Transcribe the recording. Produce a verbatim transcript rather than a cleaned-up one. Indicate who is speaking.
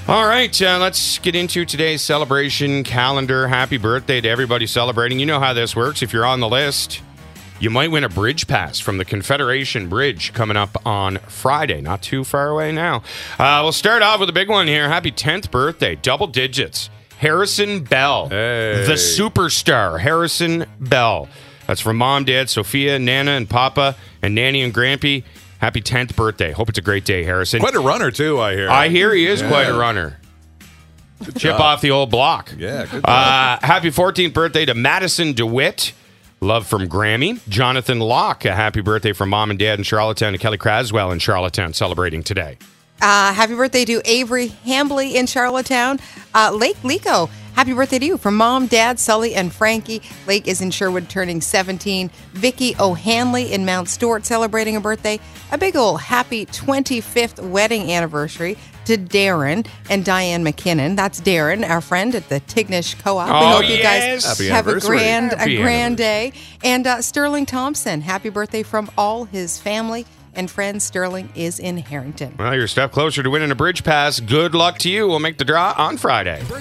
Speaker 1: All right, uh, let's get into today's celebration calendar. Happy birthday to everybody celebrating. You know how this works. If you're on the list, you might win a bridge pass from the Confederation Bridge coming up on Friday. Not too far away now. Uh, we'll start off with a big one here. Happy tenth birthday, double digits. Harrison Bell,
Speaker 2: Hey.
Speaker 1: the superstar, Harrison Bell. That's from Mom, Dad, Sophia, Nana, and Papa, and Nanny and Grampy. Happy tenth birthday. Hope it's a great day, Harrison.
Speaker 2: Quite a runner, too, I hear.
Speaker 1: I hear he is
Speaker 2: Yeah.
Speaker 1: quite a runner. Chip
Speaker 2: job.
Speaker 1: off the old block.
Speaker 2: Yeah, good job.
Speaker 1: Uh, happy fourteenth birthday to Madison DeWitt. Love from Grammy. Jonathan Locke, a happy birthday from Mom and Dad in Charlottetown, and Kelly Craswell in Charlottetown celebrating today.
Speaker 3: Uh, happy birthday to Avery Hambly in Charlottetown. Uh, Lake Lico, happy birthday to you from Mom, Dad, Sully, and Frankie. Lake is in Sherwood turning seventeen. Vicky O'Hanley in Mount Stewart celebrating a birthday. A big old happy twenty-fifth wedding anniversary to Darren and Diane McKinnon. That's Darren, our friend at the Tignish Co-op.
Speaker 1: Oh,
Speaker 3: we hope you
Speaker 1: yes.
Speaker 3: guys
Speaker 2: Happy
Speaker 3: have a
Speaker 2: anniversary.
Speaker 3: grand,
Speaker 1: Happy
Speaker 3: a grand day. And uh, Sterling Thompson, happy birthday from all his family and friends. Sterling is in Harrington.
Speaker 1: Well, you're a step closer to winning a bridge pass. Good luck to you. We'll make the draw on Friday.